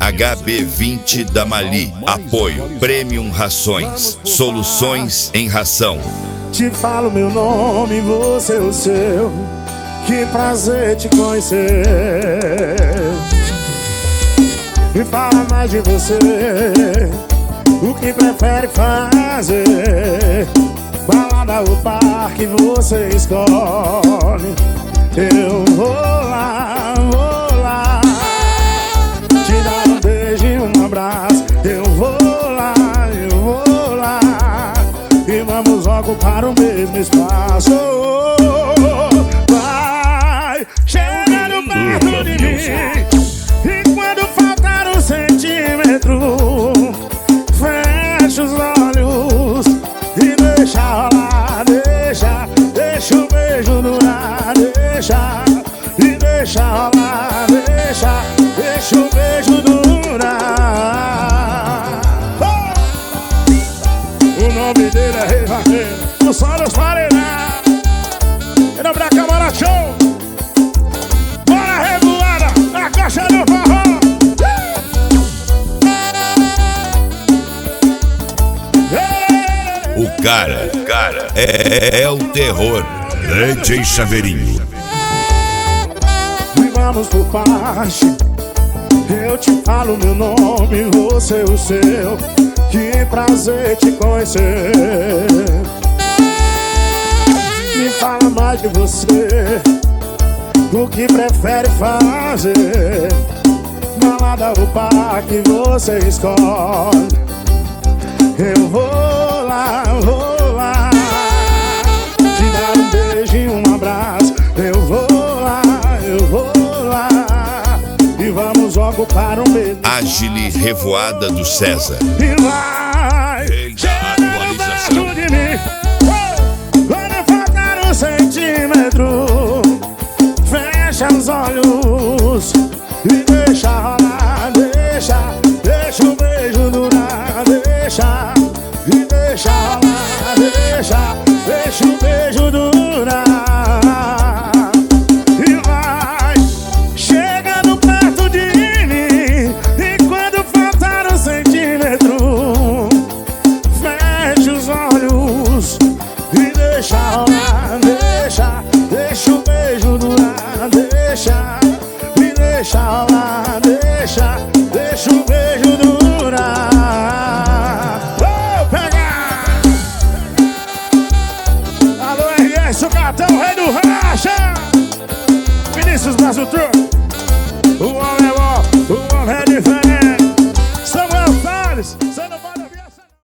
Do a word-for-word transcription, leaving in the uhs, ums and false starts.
H B vinte da Mali. Apoio Premium Rações. Soluções em ração. Te falo meu nome, você o seu. Que prazer te conhecer. Me fala mais de você. O que prefere fazer? Balada ou parque você escolhe. Eu vou lá, vou lá te dar um beijo e um abraço. Eu vou lá, eu vou lá e vamos ocupar o mesmo espaço. Vai chegando perto de mim e quando faltar um centímetro, fecha os olhos e deixa rolar, deixa, deixa o beijo durar, deixa, e deixa rolar, deixa, deixa o beijo durar. Oh! O nome dele é Rei Vaqueiro, o som dos paredão. Em nome da Câmara Show, bora revoada, a caixa do forró. O cara, o cara é, é o terror. D J Chaveirinho. E vamos por parte. Eu te falo meu nome, você o seu. Que prazer te conhecer. Me fala mais de você. O que prefere fazer? Balada ou parque você escolhe. Eu vou lá, vou lá te dar um beijo e um abraço. Eu vou lá, eu vou lá e vamos ocupar o mesmo. Agile Revoada do César. E vai chegando perto de mim oh! Quando faltar um centímetro, fecha os olhos e deixa rolar, deixa, deixa o beijo durar, deixa, e deixa rolar, deixa, deixa o beijo durar. E vai chegando perto de mim e quando faltar um centímetro, fecha os olhos e deixa rolar, deixa, deixa o beijo durar, deixa, e deixa rolar, deixa, deixa o beijo durar. Sucatão, rei do racha, Vinícius Brasil Truck. O homem é bom, o homem é de fé.